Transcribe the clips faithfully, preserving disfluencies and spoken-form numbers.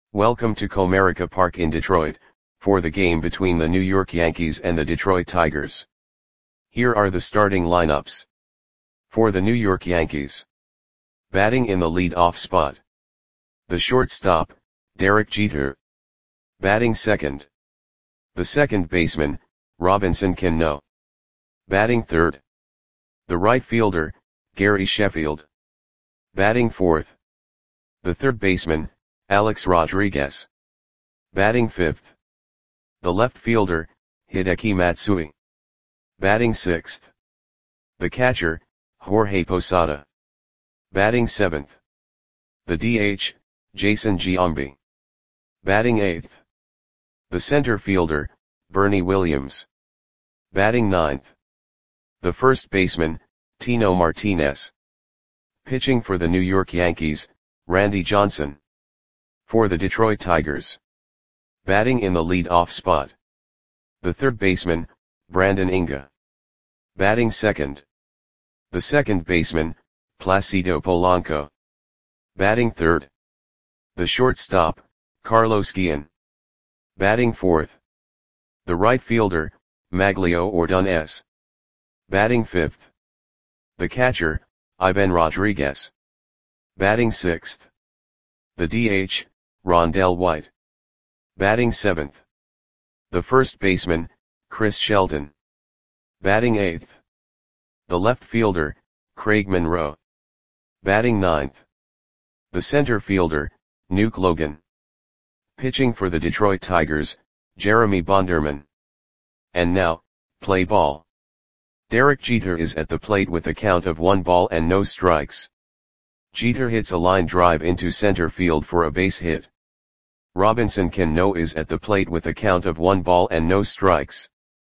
Welcome to Comerica Park in Detroit, for the game between the New York Yankees and the Detroit Tigers. Here are the starting lineups. For the New York Yankees. Batting in the lead-off spot. The shortstop, Derek Jeter. Batting second. The second baseman, Robinson Cano. Batting third. The right fielder, Gary Sheffield. Batting fourth. The third baseman, Alex Rodriguez. Batting fifth. The left fielder, Hideki Matsui. Batting sixth. The catcher, Jorge Posada. Batting seventh. The D H, Jason Giambi. Batting eighth. The center fielder, Bernie Williams. Batting ninth. The first baseman, Tino Martinez. Pitching for the New York Yankees, Randy Johnson. For the Detroit Tigers. Batting in the lead-off spot. The third baseman, Brandon Inga. Batting second. The second baseman, Placido Polanco. Batting third. The shortstop, Carlos Guillen. Batting fourth. The right fielder, Maglio Ordonez. Batting fifth. The catcher, Ivan Rodriguez. Batting sixth. The D H, Rondell White. Batting seventh. The first baseman, Chris Shelton. Batting eighth. The left fielder, Craig Monroe. Batting ninth. The center fielder, Nuke Logan. Pitching for the Detroit Tigers, Jeremy Bonderman. And now, play ball. Derek Jeter is at the plate with a count of one ball and no strikes. Jeter hits a line drive into center field for a base hit. Robinson Cano is at the plate with a count of one ball and no strikes.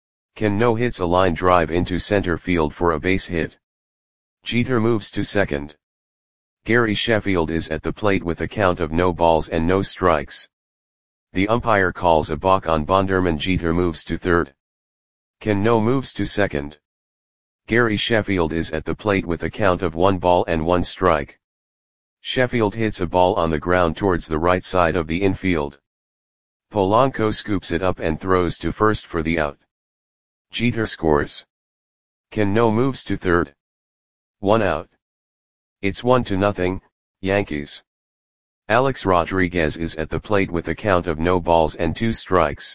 Cano hits a line drive into center field for a base hit. Jeter moves to second. Gary Sheffield is at the plate with a count of no balls and no strikes. The umpire calls a balk on Bonderman. Jeter moves to third. Cano moves to second. Gary Sheffield is at the plate with a count of one ball and one strike. Sheffield hits a ball on the ground towards the right side of the infield. Polanco scoops it up and throws to first for the out. Jeter scores. Cano moves to third. One out. It's one to nothing, Yankees. Alex Rodriguez is at the plate with a count of no balls and two strikes.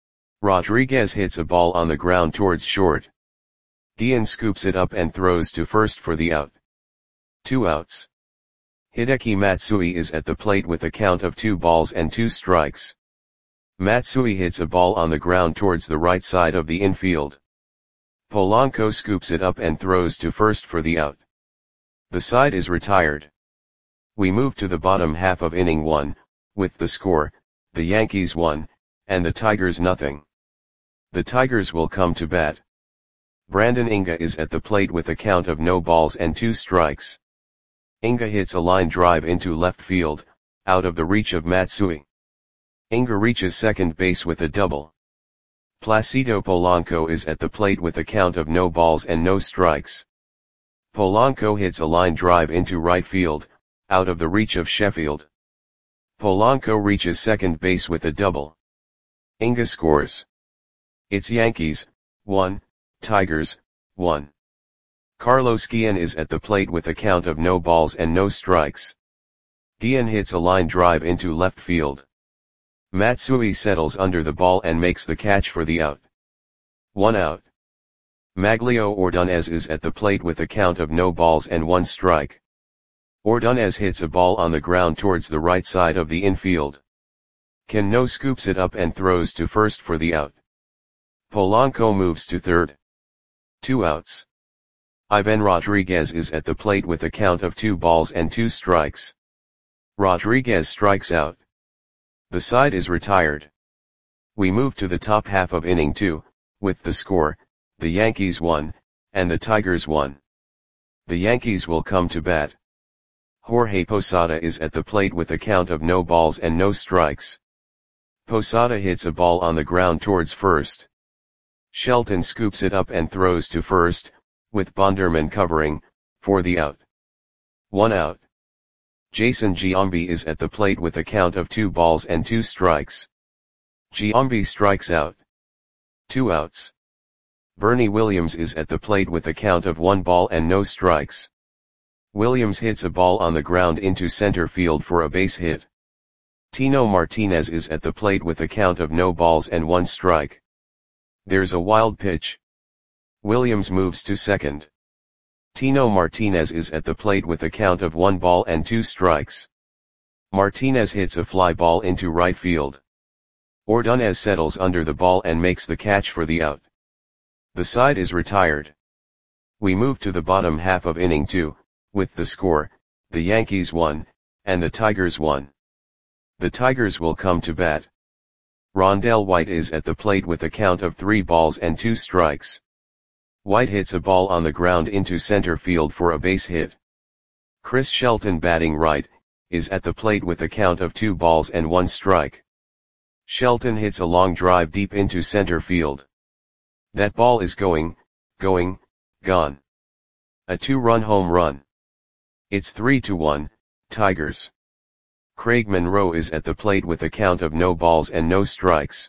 Rodriguez hits a ball on the ground towards short. Guillen scoops it up and throws to first for the out. Two outs. Hideki Matsui is at the plate with a count of two balls and two strikes. Matsui hits a ball on the ground towards the right side of the infield. Polanco scoops it up and throws to first for the out. The side is retired. We move to the bottom half of inning one, with the score, the Yankees one, and the Tigers nothing. The Tigers will come to bat. Brandon Inga is at the plate with a count of no balls and two strikes. Inga hits a line drive into left field, out of the reach of Matsui. Inga reaches second base with a double. Placido Polanco is at the plate with a count of no balls and no strikes. Polanco hits a line drive into right field, out of the reach of Sheffield. Polanco reaches second base with a double. Inga scores. It's Yankees, one, Tigers, one. Carlos Guillen is at the plate with a count of no balls and no strikes. Guillen hits a line drive into left field. Matsui settles under the ball and makes the catch for the out. One out. Maglio Ordonez is at the plate with a count of no balls and one strike. Ordonez hits a ball on the ground towards the right side of the infield. Cano scoops it up and throws to first for the out. Polanco moves to third. Two outs. Ivan Rodriguez is at the plate with a count of two balls and two strikes. Rodriguez strikes out. The side is retired. We move to the top half of inning two, with the score, the Yankees one, and the Tigers one. The Yankees will come to bat. Jorge Posada is at the plate with a count of no balls and no strikes. Posada hits a ball on the ground towards first. Shelton scoops it up and throws to first, with Bonderman covering, for the out. One out. Jason Giambi is at the plate with a count of two balls and two strikes. Giambi strikes out. Two outs. Bernie Williams is at the plate with a count of one ball and no strikes. Williams hits a ball on the ground into center field for a base hit. Tino Martinez is at the plate with a count of no balls and one strike. There's a wild pitch. Williams moves to second. Tino Martinez is at the plate with a count of one ball and two strikes. Martinez hits a fly ball into right field. Ordonez settles under the ball and makes the catch for the out. The side is retired. We move to the bottom half of inning two, with the score, the Yankees won, and the Tigers won. The Tigers will come to bat. Rondell White is at the plate with a count of three balls and two strikes. White hits a ball on the ground into center field for a base hit. Chris Shelton, batting right, is at the plate with a count of two balls and one strike. Shelton hits a long drive deep into center field. That ball is going, going, gone. A two-run home run. It's three to one, Tigers. Craig Monroe is at the plate with a count of no balls and no strikes.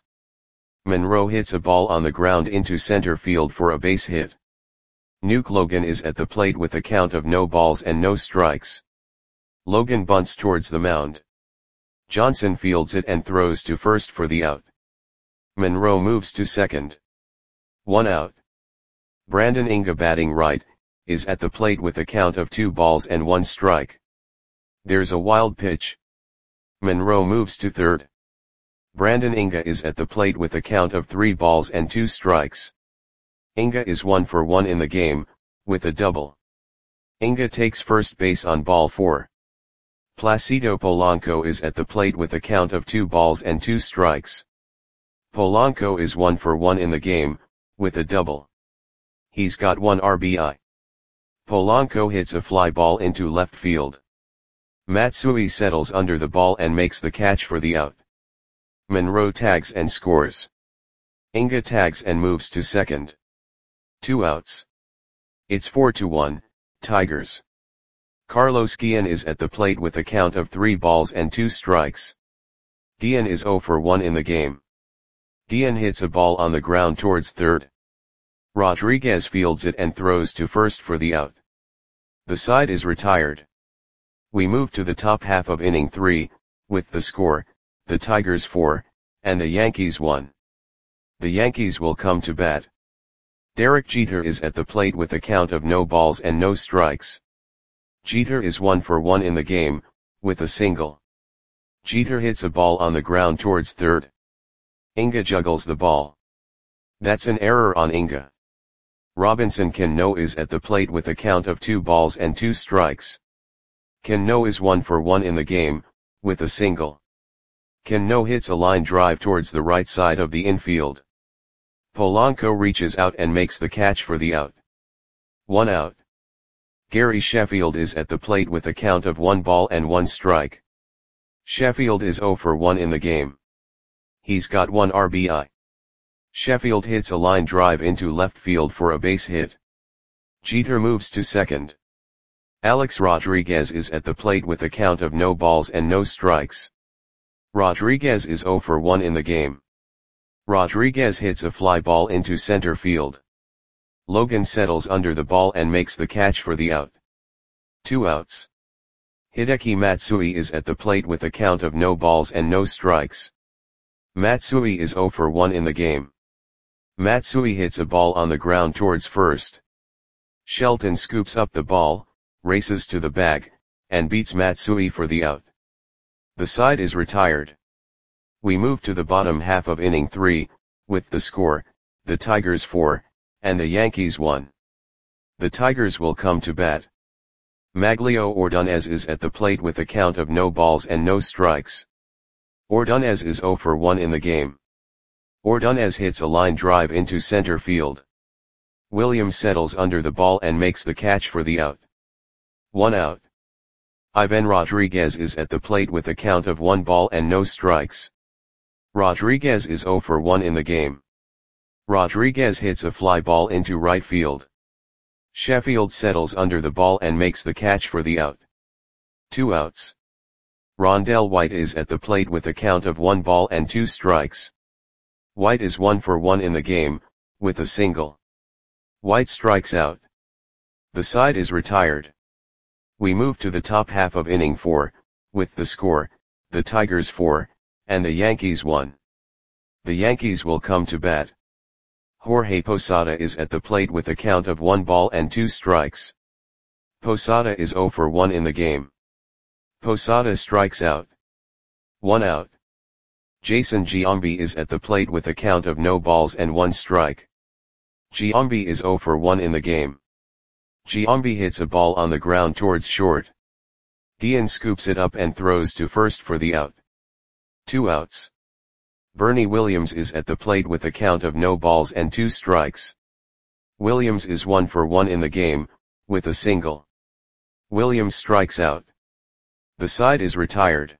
Monroe hits a ball on the ground into center field for a base hit. Nuke Logan is at the plate with a count of no balls and no strikes. Logan bunts towards the mound. Johnson fields it and throws to first for the out. Monroe moves to second. One out. Brandon Inga, batting right, is at the plate with a count of two balls and one strike. There's a wild pitch. Monroe moves to third. Brandon Inga is at the plate with a count of three balls and two strikes. Inga is one for one in the game, with a double. Inga takes first base on ball four. Placido Polanco is at the plate with a count of two balls and two strikes. Polanco is one for one in the game, with a double. He's got one R B I. Polanco hits a fly ball into left field. Matsui settles under the ball and makes the catch for the out. Monroe tags and scores. Inga tags and moves to second. Two outs. It's four to one, Tigers. Carlos Guillen is at the plate with a count of three balls and two strikes. Guillen is zero for one in the game. Guillen hits a ball on the ground towards third. Rodriguez fields it and throws to first for the out. The side is retired. We move to the top half of inning three, with the score, the Tigers four, and the Yankees one. The Yankees will come to bat. Derek Jeter is at the plate with a count of no balls and no strikes. Jeter is one for one in the game, with a single. Jeter hits a ball on the ground towards third. Inga juggles the ball. That's an error on Inga. Robinson Cano is at the plate with a count of two balls and two strikes. Cano is one for one in the game, with a single. Cano hits a line drive towards the right side of the infield. Polanco reaches out and makes the catch for the out. One out. Gary Sheffield is at the plate with a count of one ball and one strike. Sheffield is zero for one in the game. He's got one R B I. Sheffield hits a line drive into left field for a base hit. Jeter moves to second. Alex Rodriguez is at the plate with a count of no balls and no strikes. Rodriguez is zero for one in the game. Rodriguez hits a fly ball into center field. Logan settles under the ball and makes the catch for the out. Two outs. Hideki Matsui is at the plate with a count of no balls and no strikes. Matsui is zero for one in the game. Matsui hits a ball on the ground towards first. Shelton scoops up the ball, races to the bag, and beats Matsui for the out. The side is retired. We move to the bottom half of inning three, with the score, the Tigers four, and the Yankees one. The Tigers will come to bat. Maglio Ordonez is at the plate with a count of no balls and no strikes. Ordonez is zero for one in the game. Ordonez hits a line drive into center field. Williams settles under the ball and makes the catch for the out. One out. Ivan Rodriguez is at the plate with a count of one ball and no strikes. Rodriguez is zero for one in the game. Rodriguez hits a fly ball into right field. Sheffield settles under the ball and makes the catch for the out. Two outs. Rondell White is at the plate with a count of one ball and two strikes. White is one for one in the game, with a single. White strikes out. The side is retired. We move to the top half of inning four, with the score, the Tigers four, and the Yankees one. The Yankees will come to bat. Jorge Posada is at the plate with a count of one ball and two strikes. Posada is zero for one in the game. Posada strikes out. One out. Jason Giambi is at the plate with a count of no balls and one strike. Giambi is zero for one in the game. Giambi hits a ball on the ground towards short. Guillen scoops it up and throws to first for the out. Two outs. Bernie Williams is at the plate with a count of no balls and two strikes. Williams is one for one in the game, with a single. Williams strikes out. The side is retired.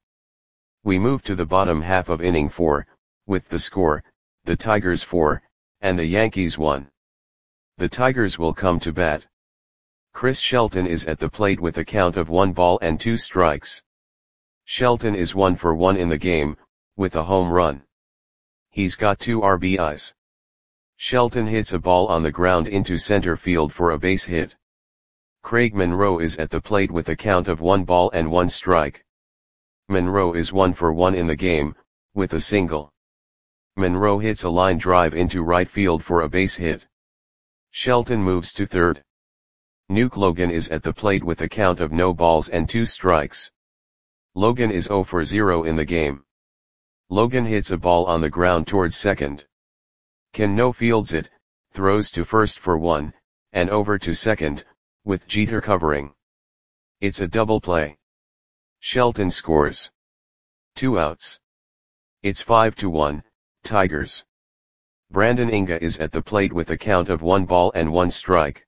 We move to the bottom half of inning four, with the score, the Tigers four, and the Yankees one. The Tigers will come to bat. Chris Shelton is at the plate with a count of one ball and two strikes. Shelton is one for one in the game, with a home run. He's got two R B Is. Shelton hits a ball on the ground into center field for a base hit. Craig Monroe is at the plate with a count of one ball and one strike. Monroe is one for one in the game, with a single. Monroe hits a line drive into right field for a base hit. Shelton moves to third. Nuke Logan is at the plate with a count of no balls and two strikes. Logan is zero for zero in the game. Logan hits a ball on the ground towards second. Cano fields it, throws to first for one, and over to second, with Jeter covering. It's a double play. Shelton scores. Two outs. It's five to one, Tigers. Brandon Inga is at the plate with a count of one ball and one strike.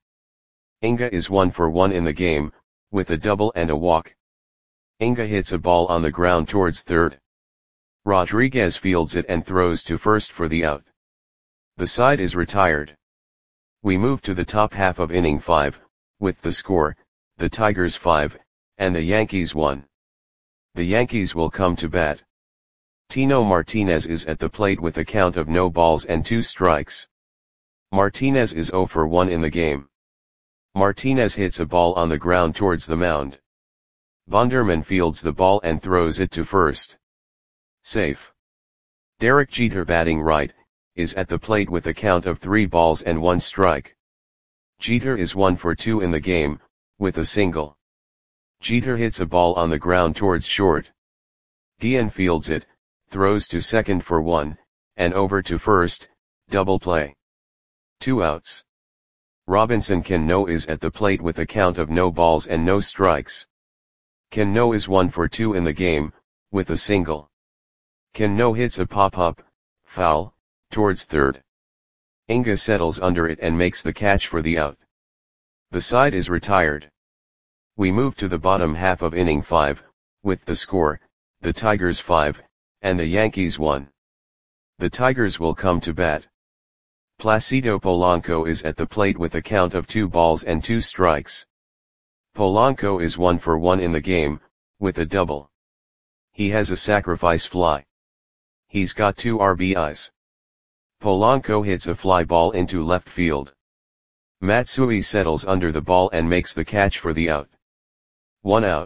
Inga is one for one in the game, with a double and a walk. Inga hits a ball on the ground towards third. Rodriguez fields it and throws to first for the out. The side is retired. We move to the top half of inning five, with the score, the Tigers five, and the Yankees one. The Yankees will come to bat. Tino Martinez is at the plate with a count of no balls and two strikes. Martinez is zero for one in the game. Martinez hits a ball on the ground towards the mound. Bonderman fields the ball and throws it to first. Safe. Derek Jeter, batting right, is at the plate with a count of three balls and one strike. Jeter is one for two in the game, with a single. Jeter hits a ball on the ground towards short. Guillen fields it, throws to second for one, and over to first, double play. Two outs. Robinson Cano is at the plate with a count of no balls and no strikes. Cano is one for two in the game, with a single. Cano hits a pop-up, foul, towards third. Inga settles under it and makes the catch for the out. The side is retired. We move to the bottom half of inning five, with the score, the Tigers five, and the Yankees one. The Tigers will come to bat. Placido Polanco is at the plate with a count of two balls and two strikes. Polanco is one for one in the game, with a double. He has a sacrifice fly. He's got two R B Is. Polanco hits a fly ball into left field. Matsui settles under the ball and makes the catch for the out. One out.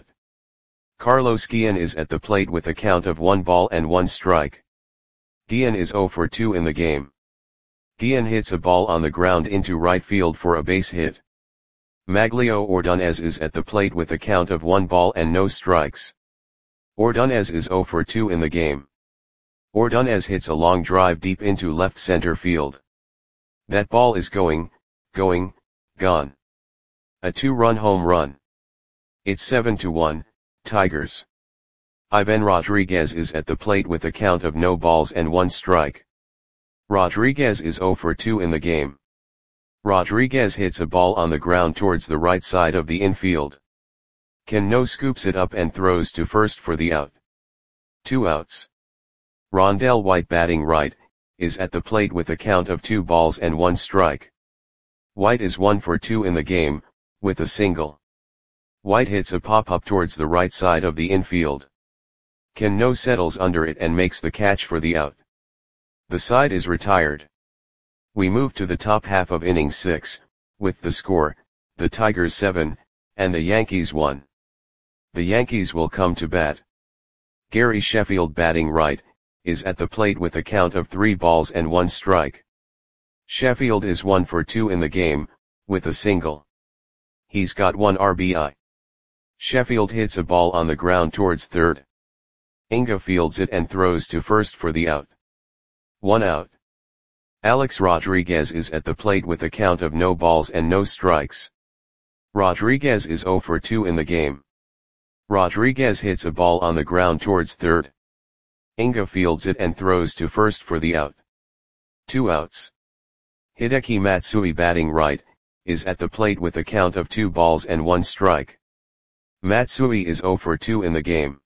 Carlos Guillen is at the plate with a count of one ball and one strike. Guillen is zero for two in the game. Guillen hits a ball on the ground into right field for a base hit. Maglio Ordonez is at the plate with a count of one ball and no strikes. Ordonez is zero for two in the game. Ordonez hits a long drive deep into left center field. That ball is going, going, gone. A two-run home run. It's seven to one, Tigers. Ivan Rodriguez is at the plate with a count of no balls and one strike. Rodriguez is zero for two in the game. Rodriguez hits a ball on the ground towards the right side of the infield. Cano scoops it up and throws to first for the out. Two outs. Rondell White, batting right, is at the plate with a count of two balls and one strike. White is one for two in the game, with a single. White hits a pop-up towards the right side of the infield. Cano settles under it and makes the catch for the out. The side is retired. We move to the top half of inning six, with the score, the Tigers seven, and the Yankees one. The Yankees will come to bat. Gary Sheffield, batting right, is at the plate with a count of three balls and one strike. Sheffield is one for two in the game, with a single. He's got one R B I. Sheffield hits a ball on the ground towards third. Inga fields it and throws to first for the out. One out. Alex Rodriguez is at the plate with a count of no balls and no strikes. Rodriguez is zero for two in the game. Rodriguez hits a ball on the ground towards third. Inga fields it and throws to first for the out. Two outs. Hideki Matsui, batting right, is at the plate with a count of two balls and one strike. Matsui is zero for two in the game.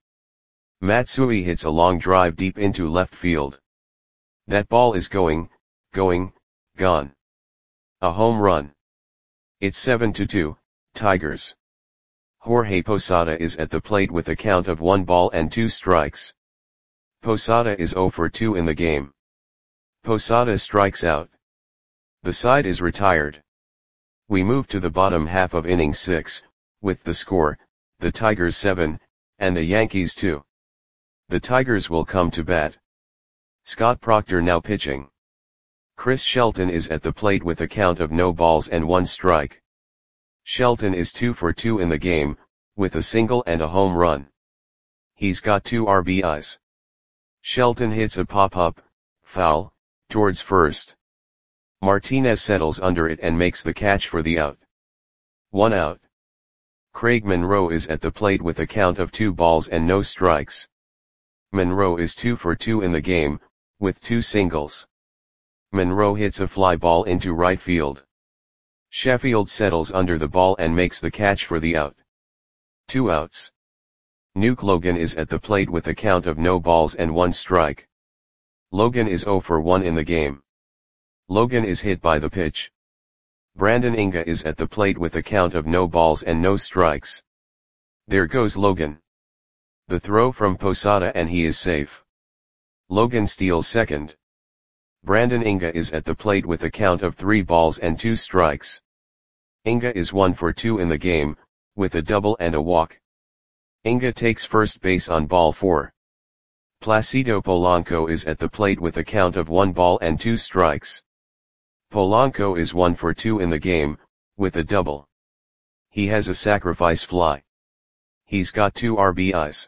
Matsui hits a long drive deep into left field. That ball is going, going, gone. A home run. It's seven to two, Tigers. Jorge Posada is at the plate with a count of one ball and two strikes. Posada is zero for two in the game. Posada strikes out. The side is retired. We move to the bottom half of inning six, with the score, the Tigers seven, and the Yankees two. The Tigers will come to bat. Scott Proctor now pitching. Chris Shelton is at the plate with a count of no balls and one strike. Shelton is two for two in the game, with a single and a home run. He's got two R B Is. Shelton hits a pop-up, foul, towards first. Martinez settles under it and makes the catch for the out. One out. Craig Monroe is at the plate with a count of two balls and no strikes. Monroe is two for two in the game, with two singles. Monroe hits a fly ball into right field. Sheffield settles under the ball and makes the catch for the out. Two outs. Nuke Logan is at the plate with a count of no balls and one strike. Logan is zero for one in the game. Logan is hit by the pitch. Brandon Inga is at the plate with a count of no balls and no strikes. There goes Logan. The throw from Posada and he is safe. Logan steals second. Brandon Inga is at the plate with a count of three balls and two strikes. Inga is one for two in the game, with a double and a walk. Inga takes first base on ball four. Placido Polanco is at the plate with a count of one ball and two strikes. Polanco is one for two in the game, with a double. He has a sacrifice fly. He's got two R B Is.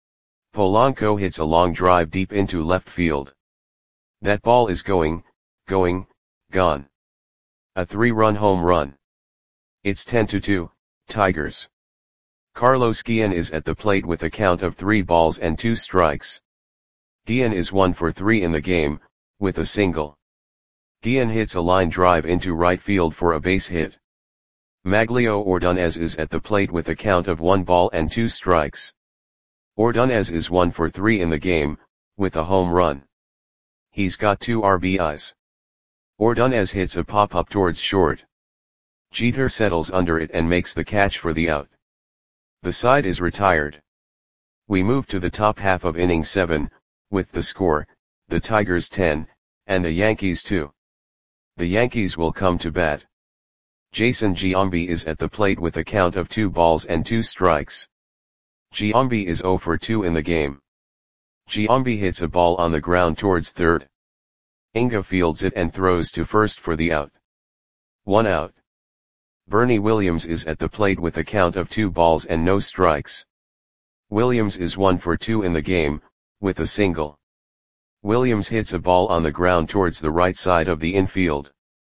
Polanco hits a long drive deep into left field. That ball is going, going, gone. A three-run home run. It's ten to two, Tigers. Carlos Guillen is at the plate with a count of three balls and two strikes. Guillen is one for three in the game, with a single. Guillen hits a line drive into right field for a base hit. Maglio Ordonez is at the plate with a count of one ball and two strikes. Ordonez is one for three in the game, with a home run. He's got two R B Is. Ordonez hits a pop-up towards short. Jeter settles under it and makes the catch for the out. The side is retired. We move to the top half of inning seven, with the score, the Tigers ten, and the Yankees two. The Yankees will come to bat. Jason Giambi is at the plate with a count of two balls and two strikes. Giambi is zero for two in the game. Giambi hits a ball on the ground towards third. Inga fields it and throws to first for the out. One out. Bernie Williams is at the plate with a count of two balls and no strikes. Williams is one for two in the game, with a single. Williams hits a ball on the ground towards the right side of the infield.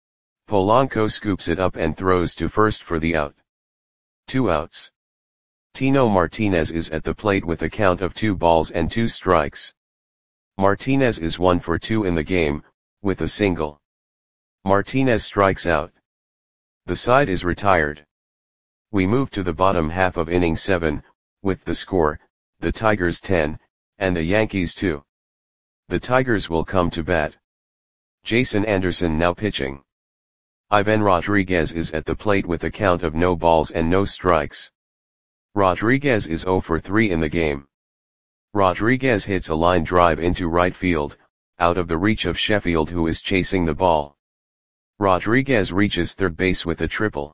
Polanco scoops it up and throws to first for the out. Two outs. Tino Martinez is at the plate with a count of two balls and two strikes. Martinez is one for two in the game, with a single. Martinez strikes out. The side is retired. We move to the bottom half of inning seven, with the score, the Tigers ten, and the Yankees two. The Tigers will come to bat. Jason Anderson now pitching. Ivan Rodriguez is at the plate with a count of no balls and no strikes. Rodriguez is zero for three in the game. Rodriguez hits a line drive into right field, out of the reach of Sheffield, who is chasing the ball. Rodriguez reaches third base with a triple.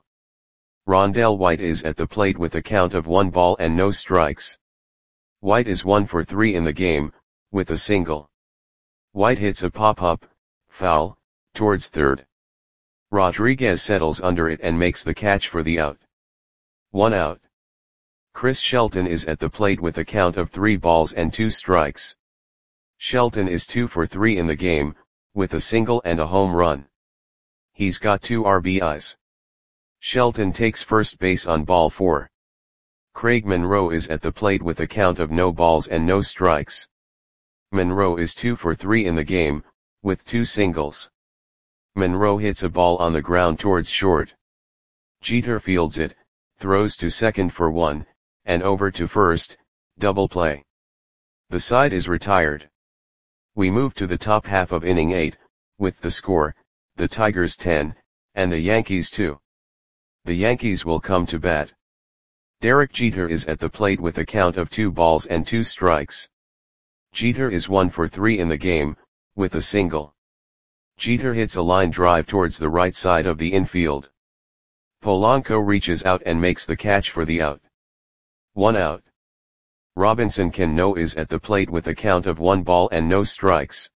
Rondell White is at the plate with a count of one ball and no strikes. White is one for three in the game, with a single. White hits a pop-up, foul, towards third. Rodriguez settles under it and makes the catch for the out. One out. Chris Shelton is at the plate with a count of three balls and two strikes. Shelton is two for three in the game, with a single and a home run. He's got two R B Is. Shelton takes first base on ball four. Craig Monroe is at the plate with a count of no balls and no strikes. Monroe is two for three in the game, with two singles. Monroe hits a ball on the ground towards short. Jeter fields it, throws to second for one, and over to first, double play. The side is retired. We move to the top half of inning eight, with the score, the Tigers ten, and the Yankees two. The Yankees will come to bat. Derek Jeter is at the plate with a count of two balls and two strikes. Jeter is one for three in the game, with a single. Jeter hits a line drive towards the right side of the infield. Polanco reaches out and makes the catch for the out. One out. Robinson Cano is at the plate with a count of one ball and no strikes.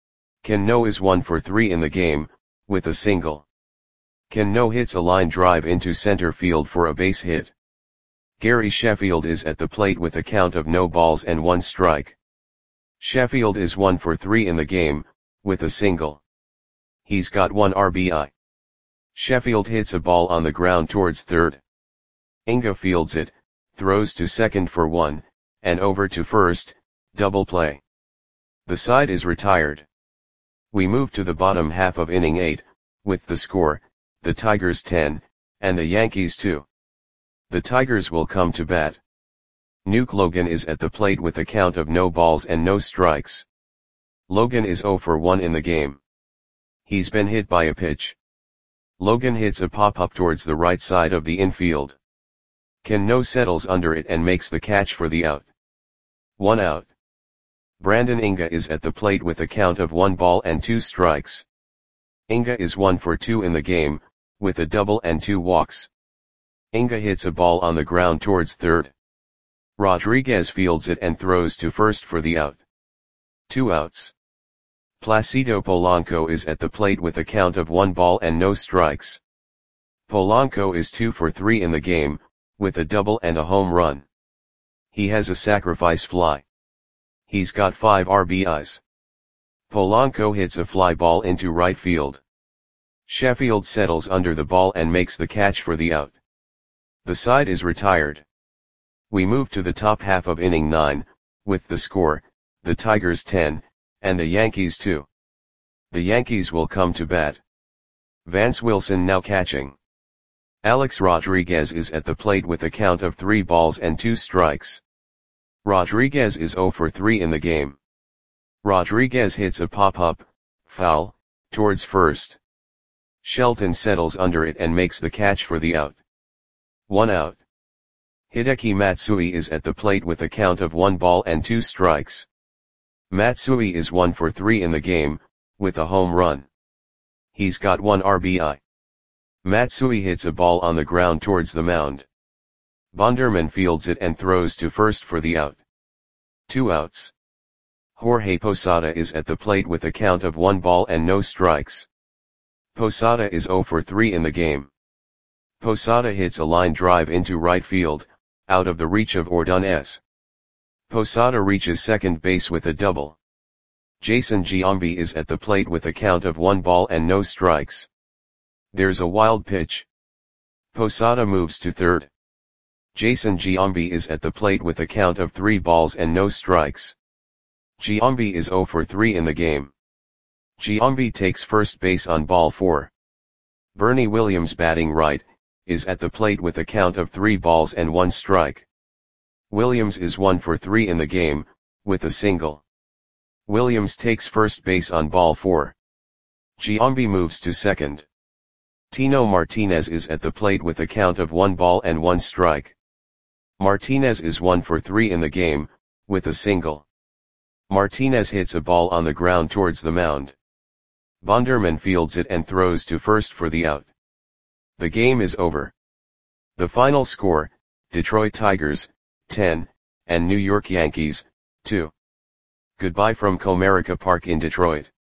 Cano is one for three in the game, with a single. Cano hits a line drive into center field for a base hit. Gary Sheffield is at the plate with a count of no balls and one strike. Sheffield is one for three in the game, with a single. He's got one R B I. Sheffield hits a ball on the ground towards third. Inga fields it, throws to second for one, and over to first, double play. The side is retired. We move to the bottom half of inning eight, with the score, the Tigers ten, and the Yankees two. The Tigers will come to bat. Nuke Logan is at the plate with a count of no balls and no strikes. Logan is zero for one in the game. He's been hit by a pitch. Logan hits a pop-up towards the right side of the infield. Cano settles under it and makes the catch for the out. One out. Brandon Inga is at the plate with a count of one ball and two strikes. Inga is one for two in the game, with a double and two walks. Inga hits a ball on the ground towards third. Rodriguez fields it and throws to first for the out. Two outs. Placido Polanco is at the plate with a count of one ball and no strikes. Polanco is two for three in the game, with a double and a home run. He has a sacrifice fly. He's got five R B Is. Polanco hits a fly ball into right field. Sheffield settles under the ball and makes the catch for the out. The side is retired. We move to the top half of inning nine, with the score, the Tigers ten, and the Yankees two. The Yankees will come to bat. Vance Wilson now catching. Alex Rodriguez is at the plate with a count of three balls and two strikes. Rodriguez is zero for three in the game. Rodriguez hits a pop-up, foul, towards first. Shelton settles under it and makes the catch for the out. One out. Hideki Matsui is at the plate with a count of one ball and two strikes. Matsui is one for three in the game, with a home run. He's got one R B I. Matsui hits a ball on the ground towards the mound. Bonderman fields it and throws to first for the out. Two outs. Jorge Posada is at the plate with a count of one ball and no strikes. Posada is zero for three in the game. Posada hits a line drive into right field, out of the reach of Ordonez. Posada reaches second base with a double. Jason Giambi is at the plate with a count of one ball and no strikes. There's a wild pitch. Posada moves to third. Jason Giambi is at the plate with a count of three balls and no strikes. Giambi is zero for three in the game. Giambi takes first base on ball four. Bernie Williams, batting right, is at the plate with a count of three balls and one strike. Williams is one for three in the game, with a single. Williams takes first base on ball four. Giambi moves to second. Tino Martinez is at the plate with a count of one ball and one strike. Martinez is one for three in the game, with a single. Martinez hits a ball on the ground towards the mound. Bonderman fields it and throws to first for the out. The game is over. The final score, Detroit Tigers, ten, and New York Yankees, two. Goodbye from Comerica Park in Detroit.